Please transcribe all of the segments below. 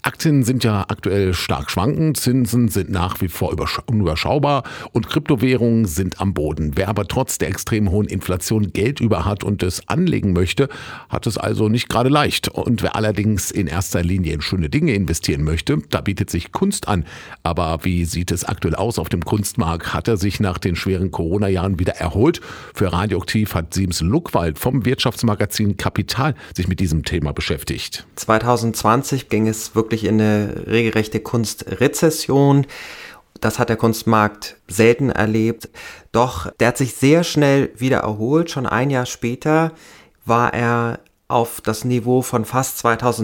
Aktien sind ja aktuell stark schwankend, Zinsen sind nach wie vor unüberschaubar und Kryptowährungen sind am Boden. Wer aber trotz der extrem hohen Inflation Geld über hat und es anlegen möchte, hat es also nicht gerade leicht. Und wer allerdings in erster Linie in schöne Dinge investieren möchte, da bietet sich Kunst an. Aber wie sieht es aktuell aus auf dem Kunstmarkt? Hat er sich nach den schweren Corona-Jahren wieder erholt? Für Radioaktiv hat Siems Luckwald vom Wirtschaftsmagazin Kapital sich mit diesem Thema beschäftigt. 2020 ging es wirklich in eine regelrechte Kunstrezession. Das hat der Kunstmarkt selten erlebt. Doch der hat sich sehr schnell wieder erholt. Schon ein Jahr später war er auf das Niveau von fast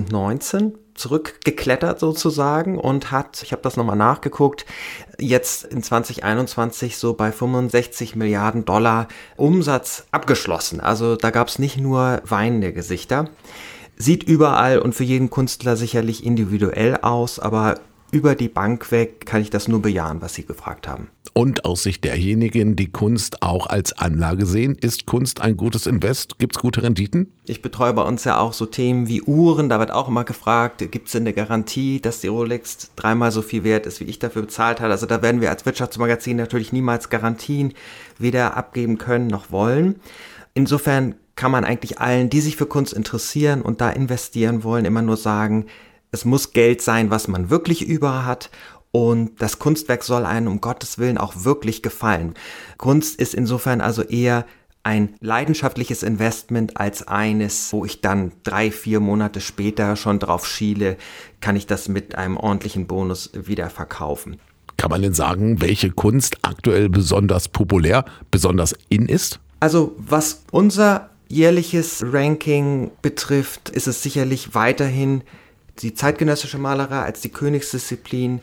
2019 zurückgeklettert sozusagen und hat, ich habe das nochmal nachgeguckt, jetzt in 2021 so bei 65 Milliarden Dollar Umsatz abgeschlossen. Also da gab es nicht nur weinende Gesichter. Sieht überall und für jeden Künstler sicherlich individuell aus, aber über die Bank weg kann ich das nur bejahen, was Sie gefragt haben. Und aus Sicht derjenigen, die Kunst auch als Anlage sehen, ist Kunst ein gutes Invest? Gibt es gute Renditen? Ich betreue bei uns ja auch so Themen wie Uhren. Da wird auch immer gefragt, gibt es denn eine Garantie, dass die Rolex 3-mal so viel wert ist, wie ich dafür bezahlt habe? Also da werden wir als Wirtschaftsmagazin natürlich niemals Garantien weder abgeben können noch wollen. Insofern kann man eigentlich allen, die sich für Kunst interessieren und da investieren wollen, immer nur sagen, es muss Geld sein, was man wirklich über hat. Und das Kunstwerk soll einem um Gottes Willen auch wirklich gefallen. Kunst ist insofern also eher ein leidenschaftliches Investment als eines, wo ich dann 3-4 Monate später schon drauf schiele, kann ich das mit einem ordentlichen Bonus wieder verkaufen. Kann man denn sagen, welche Kunst aktuell besonders populär, besonders in ist? Also was unser jährliches Ranking betrifft, ist es sicherlich weiterhin die zeitgenössische Malerei als die Königsdisziplin.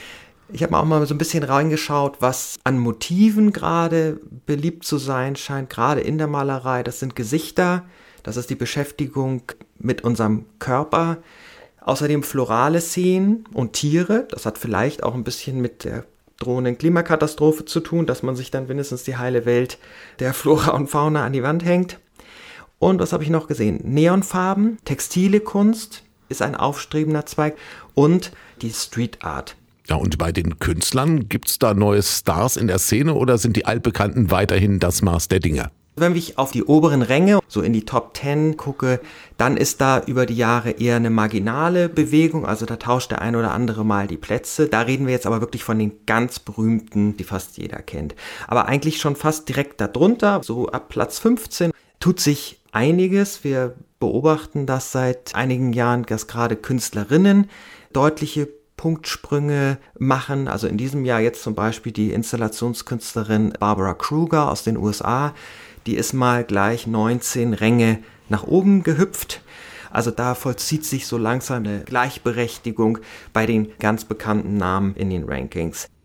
Ich habe auch mal so ein bisschen reingeschaut, was an Motiven gerade beliebt zu sein scheint, gerade in der Malerei. Das sind Gesichter, das ist die Beschäftigung mit unserem Körper. Außerdem florale Szenen und Tiere. Das hat vielleicht auch ein bisschen mit der drohenden Klimakatastrophe zu tun, dass man sich dann wenigstens die heile Welt der Flora und Fauna an die Wand hängt. Und was habe ich noch gesehen? Neonfarben, textile Kunst ist ein aufstrebender Zweig und die Street Art. Ja, und bei den Künstlern, gibt es da neue Stars in der Szene oder sind die Altbekannten weiterhin das Maß der Dinge? Wenn ich auf die oberen Ränge, so in die Top 10 gucke, dann ist da über die Jahre eher eine marginale Bewegung, also da tauscht der ein oder andere mal die Plätze. Da reden wir jetzt aber wirklich von den ganz berühmten, die fast jeder kennt. Aber eigentlich schon fast direkt darunter, so ab Platz 15, tut sich einiges. Wir beobachten das seit einigen Jahren, dass gerade Künstlerinnen deutliche Punktsprünge machen. Also in diesem Jahr jetzt zum Beispiel die Installationskünstlerin Barbara Kruger aus den USA. Die ist mal gleich 19 Ränge nach oben gehüpft. Also da vollzieht sich so langsam eine Gleichberechtigung bei den ganz bekannten Namen in den Rankings.